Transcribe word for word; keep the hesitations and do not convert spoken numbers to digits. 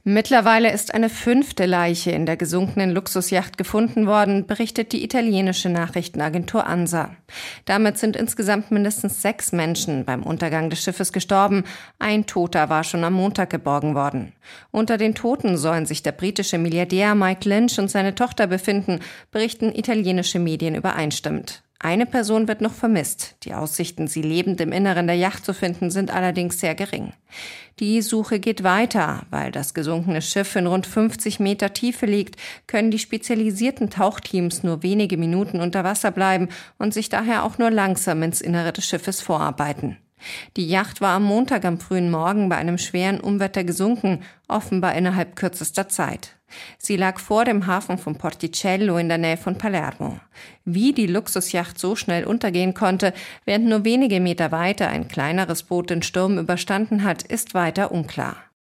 Mittlerweile ist eine fünfte Leiche in der gesunkenen Luxusjacht gefunden worden, berichtet die italienische Nachrichtenagentur ANSA. Damit sind insgesamt mindestens sechs Menschen beim Untergang des Schiffes gestorben. Ein Toter war schon am Montag geborgen worden. Unter den Toten sollen sich der britische Milliardär Mike Lynch und seine Tochter befinden, berichten italienische Medien übereinstimmend. Eine Person wird noch vermisst. Die Aussichten, sie lebend im Inneren der Yacht zu finden, sind allerdings sehr gering. Die Suche geht weiter. Weil das gesunkene Schiff in rund fünfzig Meter Tiefe liegt, können die spezialisierten Tauchteams nur wenige Minuten unter Wasser bleiben und sich daher auch nur langsam ins Innere des Schiffes vorarbeiten. Die Yacht war am Montag am frühen Morgen bei einem schweren Unwetter gesunken, offenbar innerhalb kürzester Zeit. Sie lag vor dem Hafen von Porticello in der Nähe von Palermo. Wie die Luxusjacht so schnell untergehen konnte, während nur wenige Meter weiter ein kleineres Boot den Sturm überstanden hat, ist weiter unklar.